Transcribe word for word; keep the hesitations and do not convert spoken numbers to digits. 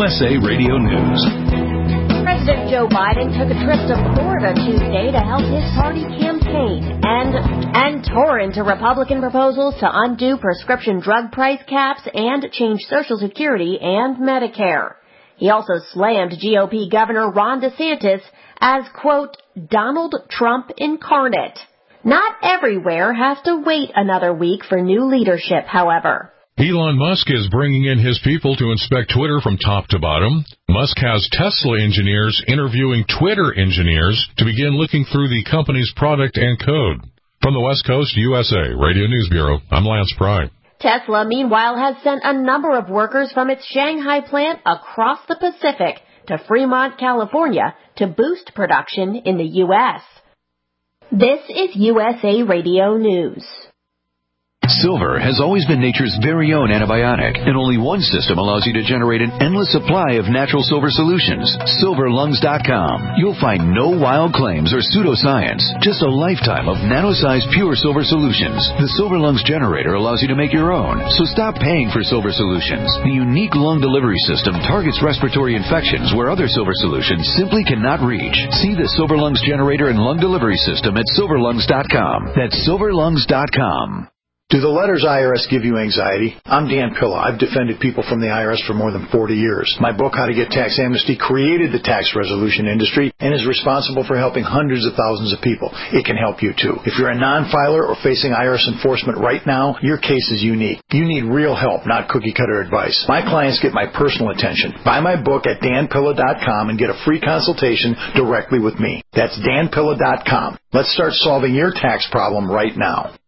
S A Radio News. President Joe Biden took a trip to Florida Tuesday to help his party campaign and and tore into Republican proposals to undo prescription drug price caps and change Social Security and Medicare. He also slammed G O P Governor Ron DeSantis as, quote, Donald Trump incarnate. Not everywhere has to wait another week for new leadership, however. Elon Musk is bringing in his people to inspect Twitter from top to bottom. Musk has Tesla engineers interviewing Twitter engineers to begin looking through the company's product and code. From the West Coast, U S A Radio News Bureau, I'm Lance Pry. Tesla, meanwhile, has sent a number of workers from its Shanghai plant across the Pacific to Fremont, California, to boost production in the U S. This is U S A Radio News. Silver has always been nature's very own antibiotic, and only one system allows you to generate an endless supply of natural silver solutions. silver lungs dot com. You'll find no wild claims or pseudoscience, just a lifetime of nano-sized pure silver solutions. The Silver Lungs generator allows you to make your own, so stop paying for silver solutions. The unique lung delivery system targets respiratory infections where other silver solutions simply cannot reach. See the Silver Lungs generator and lung delivery system at silver lungs dot com. That's silver lungs dot com. Do the letters I R S give you anxiety? I'm Dan Pilla. I've defended people from the I R S for more than forty years. My book, How to Get Tax Amnesty, created the tax resolution industry and is responsible for helping hundreds of thousands of people. It can help you, too. If you're a non-filer or facing I R S enforcement right now, your case is unique. You need real help, not cookie-cutter advice. My clients get my personal attention. Buy my book at dan pilla dot com and get a free consultation directly with me. That's dan pilla dot com. Let's start solving your tax problem right now.